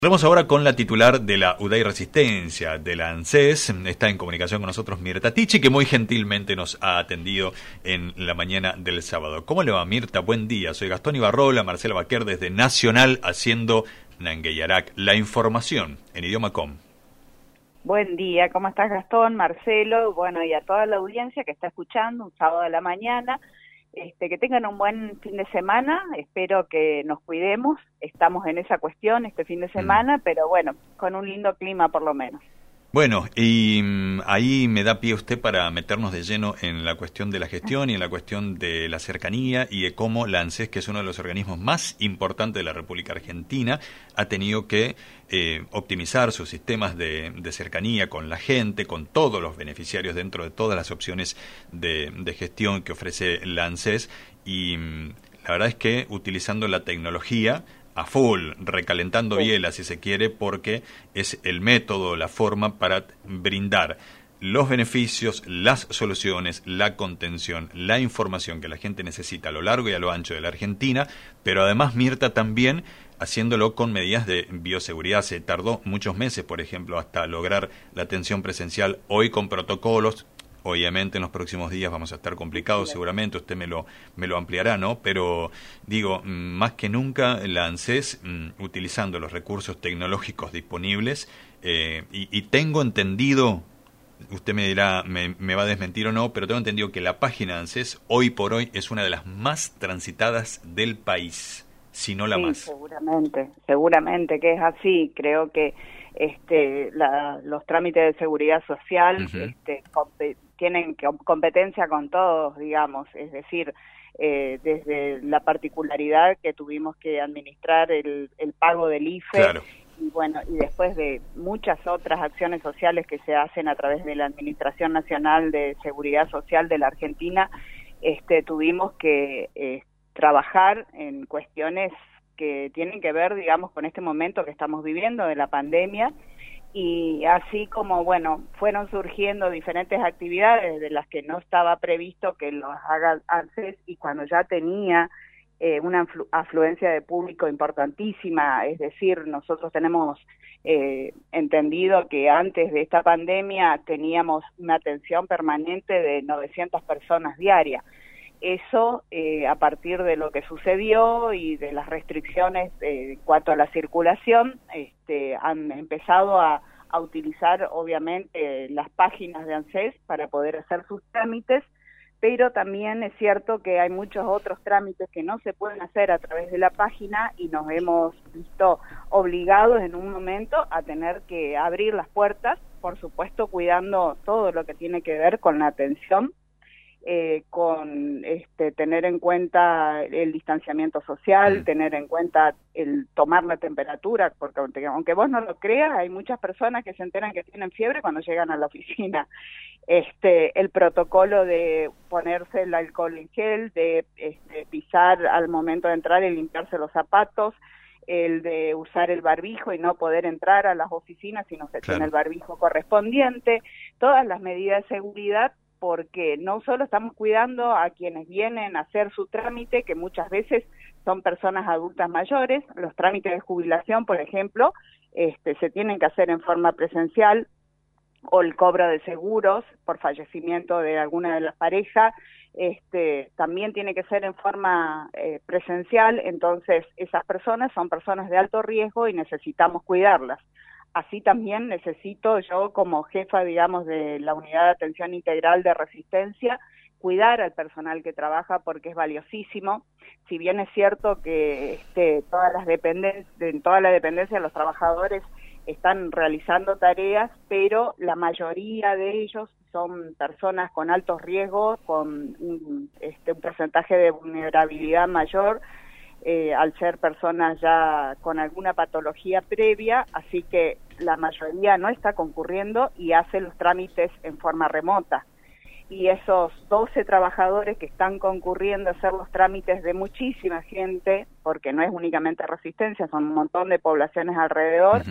Vamos ahora con la titular de la UDEI Resistencia, de la ANSES. Está en comunicación con nosotros Mirta Tichy, que muy gentilmente nos ha atendido en la mañana del sábado. ¿Cómo le va, Mirta? Buen día. Soy Gastón Ibarrola, Marcela Baquer desde Nacional, haciendo Nangueyarak, la información en idioma com. Buen día, ¿cómo estás, Gastón, Marcelo? Bueno, y a toda la audiencia que está escuchando un sábado a la mañana. Que tengan un buen fin de semana, espero que nos cuidemos, estamos en esa cuestión este fin de semana, pero bueno, con un lindo clima por lo menos. Bueno, y ahí me da pie usted para meternos de lleno en la cuestión de la gestión y en la cuestión de la cercanía y de cómo la ANSES, que es uno de los organismos más importantes de la República Argentina, ha tenido que optimizar sus sistemas de cercanía con la gente, con todos los beneficiarios dentro de todas las opciones de gestión que ofrece la ANSES, y la verdad es que utilizando la tecnología a full, recalentando bielas si se quiere, porque es el método, la forma para brindar los beneficios, las soluciones, la contención, la información que la gente necesita a lo largo y a lo ancho de la Argentina, pero además, Mirta, también haciéndolo con medidas de bioseguridad. Se tardó muchos meses, por ejemplo, hasta lograr la atención presencial, hoy con protocolos. Obviamente en los próximos días vamos a estar complicados, seguramente usted me lo ampliará, ¿no? Pero digo, más que nunca la ANSES, utilizando los recursos tecnológicos disponibles, y tengo entendido, usted me dirá, me va a desmentir o no, pero tengo entendido que la página de ANSES hoy por hoy es una de las más transitadas del país, si no la más. Seguramente que es así. Creo que los trámites de seguridad social tienen competencia con todos, digamos, es decir, desde la particularidad que tuvimos que administrar el pago del IFE, claro. Y bueno, y después de muchas otras acciones sociales que se hacen a través de la Administración Nacional de Seguridad Social de la Argentina, tuvimos que trabajar en cuestiones que tienen que ver, digamos, con este momento que estamos viviendo de la pandemia, y así como, bueno, fueron surgiendo diferentes actividades de las que no estaba previsto que los haga ANSES, y cuando ya tenía una afluencia de público importantísima, es decir, nosotros tenemos entendido que antes de esta pandemia teníamos una atención permanente de 900 personas diarias. Eso, a partir de lo que sucedió y de las restricciones en cuanto a la circulación, han empezado a utilizar, obviamente, las páginas de ANSES para poder hacer sus trámites, pero también es cierto que hay muchos otros trámites que no se pueden hacer a través de la página, y nos hemos visto obligados en un momento a tener que abrir las puertas, por supuesto cuidando todo lo que tiene que ver con la atención, con tener en cuenta el distanciamiento social, tener en cuenta el tomar la temperatura, porque aunque vos no lo creas, hay muchas personas que se enteran que tienen fiebre cuando llegan a la oficina. El protocolo de ponerse el alcohol en gel, de pisar al momento de entrar y limpiarse los zapatos, el de usar el barbijo y no poder entrar a las oficinas si no se tiene el barbijo correspondiente, todas las medidas de seguridad, porque no solo estamos cuidando a quienes vienen a hacer su trámite, que muchas veces son personas adultas mayores. Los trámites de jubilación, por ejemplo, se tienen que hacer en forma presencial, o el cobro de seguros por fallecimiento de alguna de las parejas, también tiene que ser en forma presencial. Entonces esas personas son personas de alto riesgo y necesitamos cuidarlas. Así también necesito yo, como jefa, digamos, de la Unidad de Atención Integral de Resistencia, cuidar al personal que trabaja, porque es valiosísimo. Si bien es cierto que en toda la dependencia los trabajadores están realizando tareas, pero la mayoría de ellos son personas con altos riesgos, con un porcentaje de vulnerabilidad mayor, al ser personas ya con alguna patología previa, así que la mayoría no está concurriendo y hace los trámites en forma remota. Y esos 12 trabajadores que están concurriendo a hacer los trámites de muchísima gente, porque no es únicamente Resistencia, son un montón de poblaciones alrededor,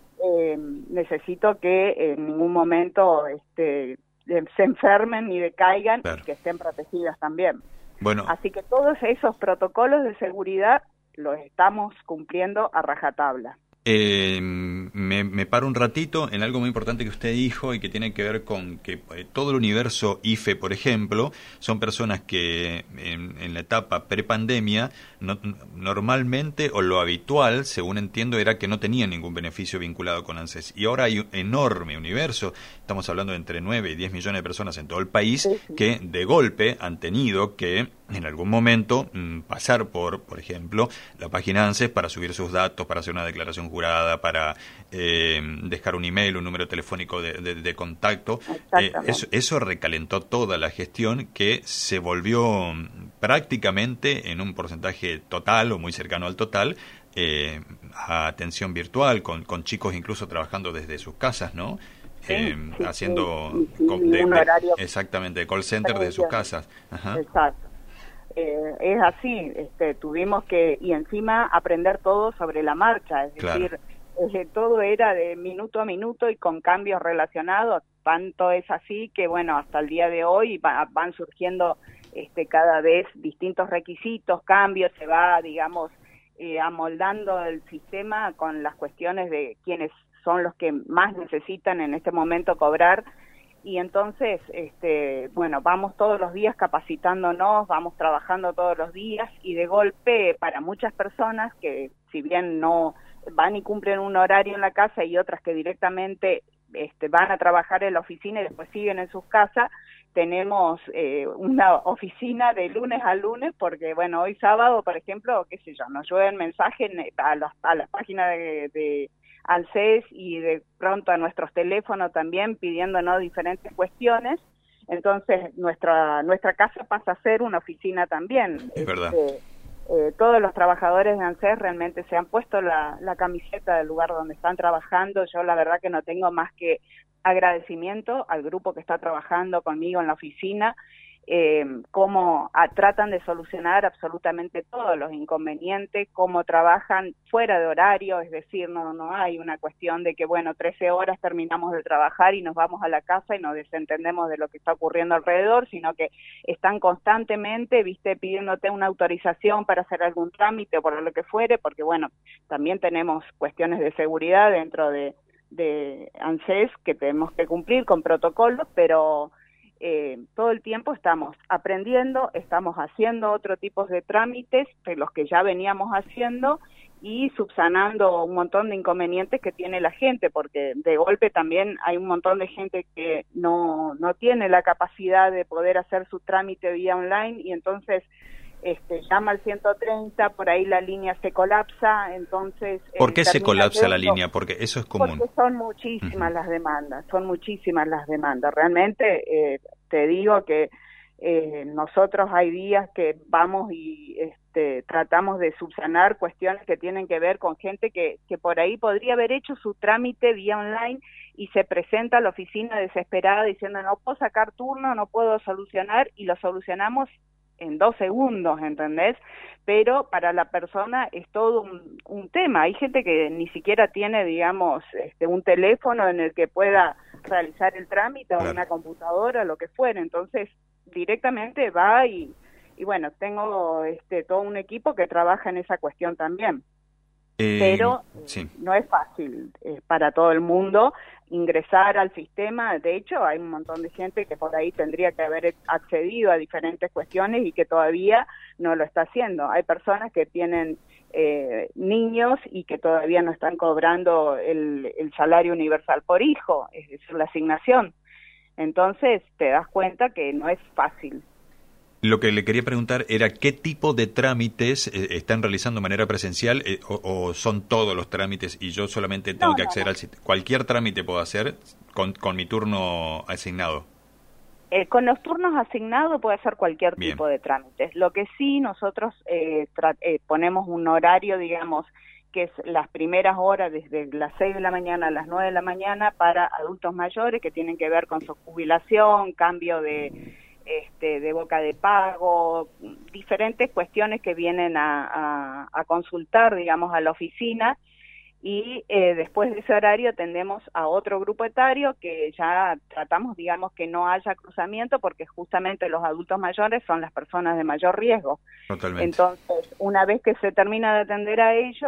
necesito que en ningún momento se enfermen ni decaigan, y que estén protegidas también. Bueno. Así que todos esos protocolos de seguridad los estamos cumpliendo a rajatabla. Me paro un ratito en algo muy importante que usted dijo y que tiene que ver con que todo el universo IFE, por ejemplo, son personas que en la etapa prepandemia normalmente o lo habitual, según entiendo, era que no tenían ningún beneficio vinculado con ANSES. Y ahora hay un enorme universo, estamos hablando de entre 9 y 10 millones de personas en todo el país, que de golpe han tenido que en algún momento pasar por ejemplo, la página ANSES para subir sus datos, para hacer una declaración jurada, para dejar un email, un número telefónico de contacto. Eso recalentó toda la gestión, que se volvió prácticamente en un porcentaje total o muy cercano al total a atención virtual, con chicos incluso trabajando desde sus casas, ¿no? Haciendo un horario exactamente, call center desde sus casas. Ajá. Exacto. Es así, tuvimos que, y encima aprender todo sobre la marcha, es decir, todo era de minuto a minuto y con cambios relacionados, tanto es así que bueno, hasta el día de hoy van surgiendo cada vez distintos requisitos, cambios, se va, digamos, amoldando el sistema con las cuestiones de quiénes son los que más necesitan en este momento cobrar. Y entonces, bueno, vamos todos los días capacitándonos, vamos trabajando todos los días y de golpe para muchas personas que si bien no van y cumplen un horario en la casa y otras que directamente van a trabajar en la oficina y después siguen en sus casas, tenemos una oficina de lunes a lunes porque, bueno, hoy sábado, por ejemplo, qué sé yo, nos llueven mensajes a las páginas de ANSES y de pronto a nuestros teléfonos también pidiéndonos diferentes cuestiones. Entonces nuestra casa pasa a ser una oficina también. Es verdad. Todos los trabajadores de ANSES realmente se han puesto la camiseta del lugar donde están trabajando. Yo la verdad que no tengo más que agradecimiento al grupo que está trabajando conmigo en la oficina, cómo tratan de solucionar absolutamente todos los inconvenientes, cómo trabajan fuera de horario, es decir, no hay una cuestión de que, bueno, 13 horas terminamos de trabajar y nos vamos a la casa y nos desentendemos de lo que está ocurriendo alrededor, sino que están constantemente, pidiéndote una autorización para hacer algún trámite o por lo que fuere, porque, bueno, también tenemos cuestiones de seguridad dentro de ANSES que tenemos que cumplir con protocolos, pero todo el tiempo estamos aprendiendo, estamos haciendo otro tipo de trámites de los que ya veníamos haciendo y subsanando un montón de inconvenientes que tiene la gente, porque de golpe también hay un montón de gente que no tiene la capacidad de poder hacer su trámite vía online y entonces llama al 130, por ahí la línea se colapsa, entonces... ¿Por qué se colapsa la línea? Porque eso es común. Porque son muchísimas las demandas, Realmente te digo que nosotros hay días que vamos y tratamos de subsanar cuestiones que tienen que ver con gente que por ahí podría haber hecho su trámite vía online y se presenta a la oficina desesperada diciendo no puedo sacar turno, no puedo solucionar, y lo solucionamos en 2 segundos, ¿entendés? Pero para la persona es todo un tema. Hay gente que ni siquiera tiene, digamos, un teléfono en el que pueda realizar el trámite, o una computadora, lo que fuera. Entonces, directamente va y bueno, tengo todo un equipo que trabaja en esa cuestión también. Pero no es fácil para todo el mundo ingresar al sistema. De hecho, hay un montón de gente que por ahí tendría que haber accedido a diferentes cuestiones y que todavía no lo está haciendo. Hay personas que tienen niños y que todavía no están cobrando el salario universal por hijo, es decir, la asignación. Entonces, te das cuenta que no es fácil. Lo que le quería preguntar era qué tipo de trámites están realizando de manera presencial o son todos los trámites y yo solamente tengo que acceder al sitio. ¿Cualquier trámite puedo hacer con mi turno asignado? Con los turnos asignados puede hacer cualquier tipo de trámites. Lo que sí nosotros ponemos un horario, digamos, que es las primeras horas desde las 6 de la mañana a las 9 de la mañana para adultos mayores que tienen que ver con su jubilación, cambio de boca de pago, diferentes cuestiones que vienen a consultar, digamos, a la oficina, y después de ese horario tendemos a otro grupo etario que ya tratamos, digamos, que no haya cruzamiento, porque justamente los adultos mayores son las personas de mayor riesgo. Totalmente. Entonces, una vez que se termina de atender a ellos,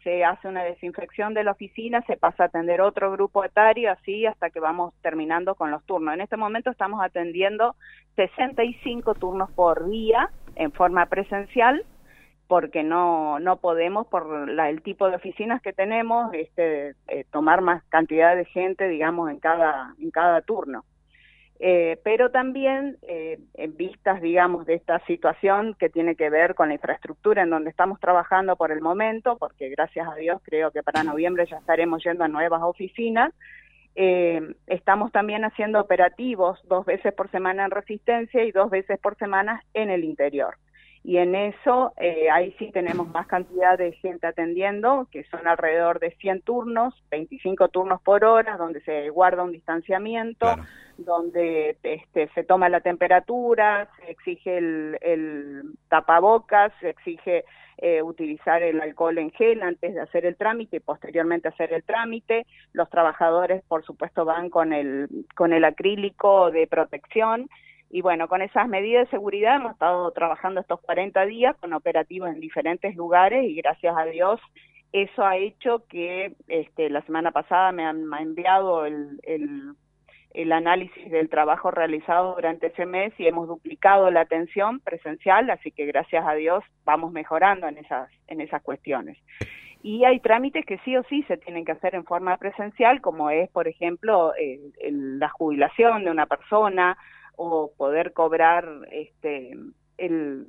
se hace una desinfección de la oficina, se pasa a atender otro grupo etario, así hasta que vamos terminando con los turnos. En este momento estamos atendiendo 65 turnos por día en forma presencial, porque no podemos, por el tipo de oficinas que tenemos, tomar más cantidad de gente, digamos, en cada turno. Pero también en vistas, digamos, de esta situación que tiene que ver con la infraestructura en donde estamos trabajando por el momento, porque gracias a Dios creo que para noviembre ya estaremos yendo a nuevas oficinas, estamos también haciendo operativos 2 veces por semana en Resistencia y 2 veces por semana en el interior. Y en eso, ahí sí tenemos más cantidad de gente atendiendo, que son alrededor de 100 turnos, 25 turnos por hora, donde se guarda un distanciamiento, claro, donde se toma la temperatura, se exige el tapabocas, se exige utilizar el alcohol en gel antes de hacer el trámite y posteriormente hacer el trámite. Los trabajadores, por supuesto, van con el acrílico de protección. Y bueno, con esas medidas de seguridad hemos estado trabajando estos 40 días con operativos en diferentes lugares y gracias a Dios eso ha hecho que la semana pasada me ha enviado el análisis del trabajo realizado durante ese mes y hemos duplicado la atención presencial, así que gracias a Dios vamos mejorando en esas cuestiones. Y hay trámites que sí o sí se tienen que hacer en forma presencial, como es, por ejemplo, la jubilación de una persona, o poder cobrar el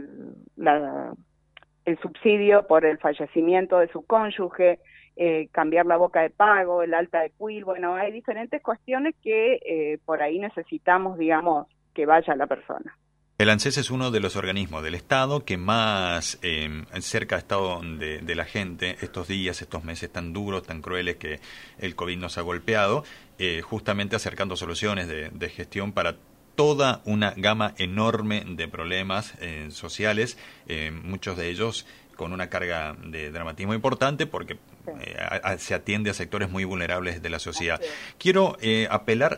subsidio por el fallecimiento de su cónyuge, cambiar la boca de pago, el alta de CUIL. Bueno, hay diferentes cuestiones que por ahí necesitamos, digamos, que vaya la persona. El ANSES es uno de los organismos del Estado que más cerca ha estado de la gente estos días, estos meses tan duros, tan crueles que el COVID nos ha golpeado, justamente acercando soluciones de gestión para toda una gama enorme de problemas sociales, muchos de ellos con una carga de dramatismo importante porque se atiende a sectores muy vulnerables de la sociedad. Quiero apelar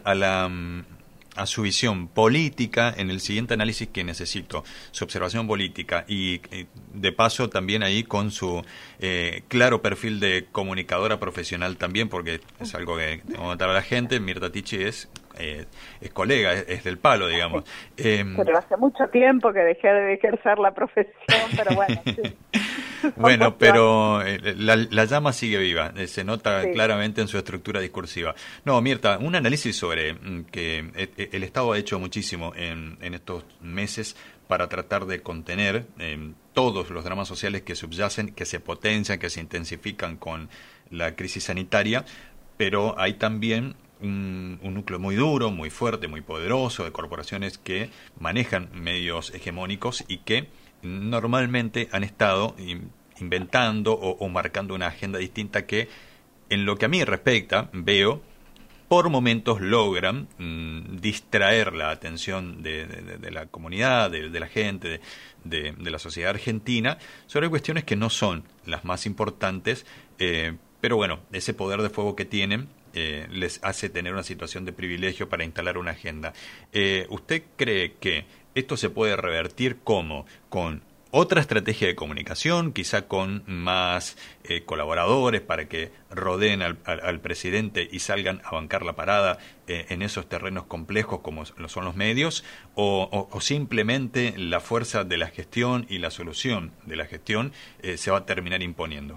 a su visión política en el siguiente análisis que necesito, su observación política y de paso también ahí con su claro perfil de comunicadora profesional también, porque es algo que tengo que contar a la gente. Mirta Tichy es colega, es del palo, digamos. Pero hace mucho tiempo que dejé de ejercer la profesión, pero bueno, sí. Bueno, pero la llama sigue viva, se nota claramente en su estructura discursiva. No, Mirta, un análisis sobre que el Estado ha hecho muchísimo en estos meses para tratar de contener todos los dramas sociales que subyacen, que se potencian, que se intensifican con la crisis sanitaria, pero hay también un núcleo muy duro, muy fuerte, muy poderoso de corporaciones que manejan medios hegemónicos y que normalmente han estado inventando o marcando una agenda distinta que, en lo que a mí respecta, veo, por momentos logran distraer la atención de la comunidad, de la gente, de la sociedad argentina, sobre cuestiones que no son las más importantes, pero bueno, ese poder de fuego que tienen les hace tener una situación de privilegio para instalar una agenda. ¿Usted cree que esto se puede revertir cómo? Con otra estrategia de comunicación, quizá con más colaboradores para que rodeen al presidente y salgan a bancar la parada en esos terrenos complejos como lo son los medios, o simplemente la fuerza de la gestión y la solución de la gestión se va a terminar imponiendo?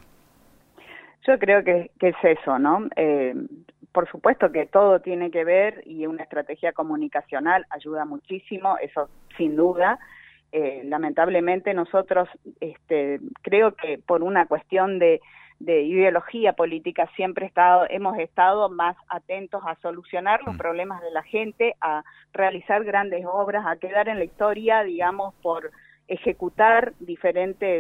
Yo creo que es eso, ¿no? Por supuesto que todo tiene que ver y una estrategia comunicacional ayuda muchísimo, eso sin duda. Lamentablemente nosotros creo que por una cuestión de ideología política siempre hemos estado más atentos a solucionar los problemas de la gente, a realizar grandes obras, a quedar en la historia, digamos, por ejecutar diferentes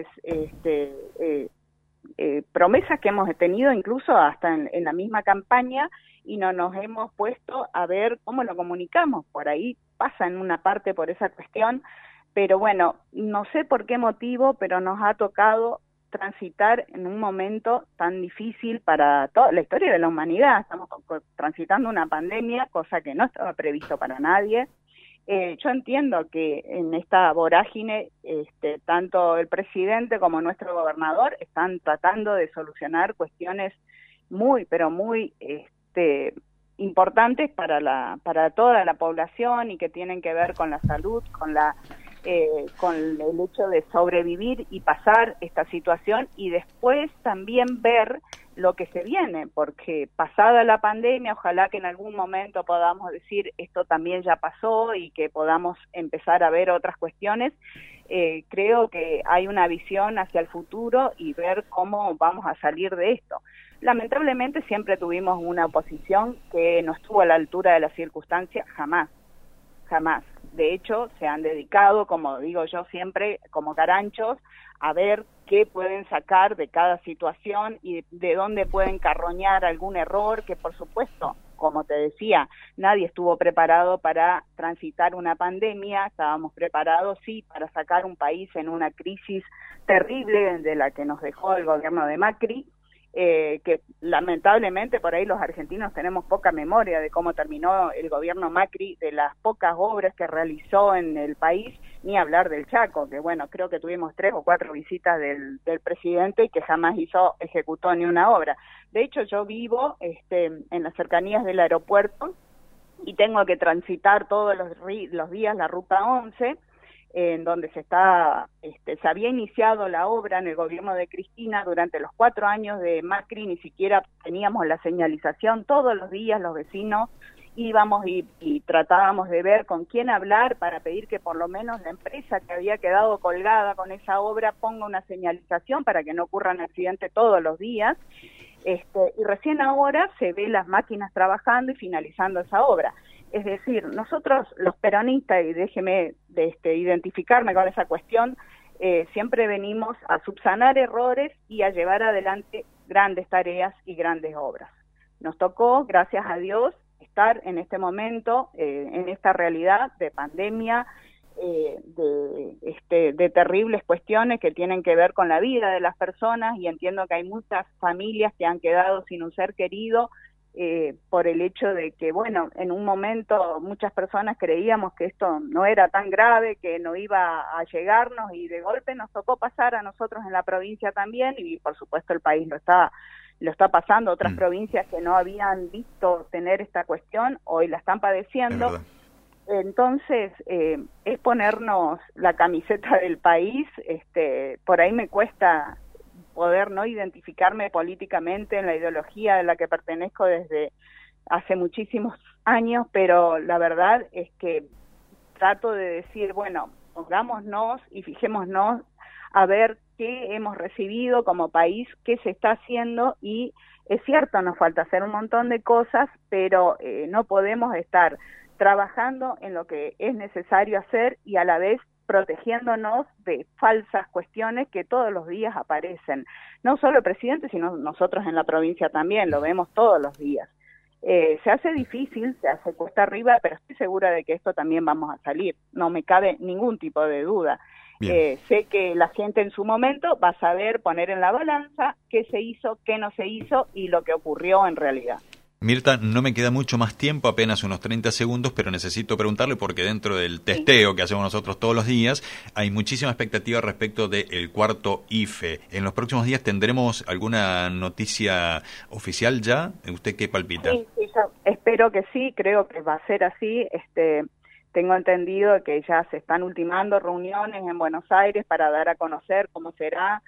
promesas que hemos tenido incluso hasta en la misma campaña, y no nos hemos puesto a ver cómo lo comunicamos. Por ahí pasa en una parte por esa cuestión, pero bueno, no sé por qué motivo, pero nos ha tocado transitar en un momento tan difícil para toda la historia de la humanidad. Estamos transitando una pandemia, cosa que no estaba previsto para nadie, Yo entiendo que en esta vorágine tanto el presidente como nuestro gobernador están tratando de solucionar cuestiones muy, pero muy importantes para toda la población y que tienen que ver con la salud, con el hecho de sobrevivir y pasar esta situación y después también ver lo que se viene, porque pasada la pandemia, ojalá que en algún momento podamos decir esto también ya pasó y que podamos empezar a ver otras cuestiones. Creo que hay una visión hacia el futuro y ver cómo vamos a salir de esto. Lamentablemente siempre tuvimos una oposición que no estuvo a la altura de las circunstancias, jamás. De hecho, se han dedicado, como digo yo siempre, como caranchos, a ver qué pueden sacar de cada situación y de dónde pueden carroñar algún error, que por supuesto, como te decía, nadie estuvo preparado para transitar una pandemia, estábamos preparados, sí, para sacar un país en una crisis terrible de la que nos dejó el gobierno de Macri, que lamentablemente por ahí los argentinos tenemos poca memoria de cómo terminó el gobierno Macri, de las pocas obras que realizó en el país, ni hablar del Chaco, que bueno, creo que tuvimos 3 o 4 visitas del presidente y que jamás ejecutó ni una obra. De hecho, yo vivo en las cercanías del aeropuerto y tengo que transitar todos los días la ruta 11, en donde se había iniciado la obra en el gobierno de Cristina. Durante los 4 años de Macri ni siquiera teníamos la señalización. Todos los días los vecinos íbamos y tratábamos de ver con quién hablar para pedir que por lo menos la empresa que había quedado colgada con esa obra ponga una señalización para que no ocurran accidentes todos los días. Y recién ahora se ve las máquinas trabajando y finalizando esa obra. Es decir, nosotros los peronistas, y déjeme identificarme con esa cuestión, siempre venimos a subsanar errores y a llevar adelante grandes tareas y grandes obras. Nos tocó, gracias a Dios, estar en este momento, en esta realidad de pandemia, de terribles cuestiones que tienen que ver con la vida de las personas, y entiendo que hay muchas familias que han quedado sin un ser querido, por el hecho de que, bueno, en un momento muchas personas creíamos que esto no era tan grave, que no iba a llegarnos, y de golpe nos tocó pasar a nosotros en la provincia también, y por supuesto el país lo está pasando. Otras provincias que no habían visto tener esta cuestión, hoy la están padeciendo. Entonces, es ponernos la camiseta del país. Por ahí me cuesta poder no identificarme políticamente en la ideología de la que pertenezco desde hace muchísimos años, pero la verdad es que trato de decir, bueno, pongámonos y fijémonos a ver qué hemos recibido como país, qué se está haciendo, y es cierto, nos falta hacer un montón de cosas, pero no podemos estar trabajando en lo que es necesario hacer y a la vez protegiéndonos de falsas cuestiones que todos los días aparecen. No solo el presidente, sino nosotros en la provincia también, lo vemos todos los días. Se hace difícil, se hace cuesta arriba, pero estoy segura de que esto también vamos a salir, no me cabe ningún tipo de duda. Sé que la gente en su momento va a saber poner en la balanza qué se hizo, qué no se hizo y lo que ocurrió en realidad. Mirta, no me queda mucho más tiempo, apenas unos 30 segundos, pero necesito preguntarle porque dentro del testeo que hacemos nosotros todos los días hay muchísima expectativa respecto del cuarto IFE. ¿En los próximos días tendremos alguna noticia oficial ya? ¿Usted qué palpita? Sí, yo espero que sí, creo que va a ser así. Tengo entendido que ya se están ultimando reuniones en Buenos Aires para dar a conocer cómo será.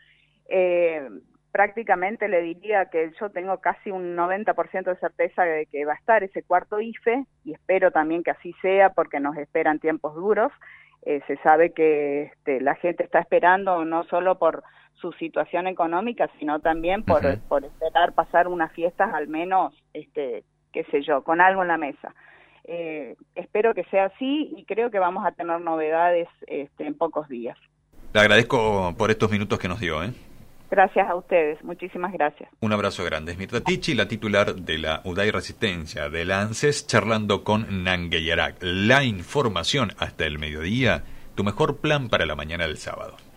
Prácticamente le diría que yo tengo casi un 90% de certeza de que va a estar ese cuarto IFE, y espero también que así sea porque nos esperan tiempos duros. Se sabe que la gente está esperando no solo por su situación económica, sino también por esperar pasar unas fiestas al menos, qué sé yo, con algo en la mesa. Espero que sea así y creo que vamos a tener novedades en pocos días. Le agradezco por estos minutos que nos dio, Gracias a ustedes, muchísimas gracias. Un abrazo grande. Es Mirta Tichy, la titular de la UDAI Resistencia de la ANSES, charlando con Nangueyarak. La información hasta el mediodía, tu mejor plan para la mañana del sábado.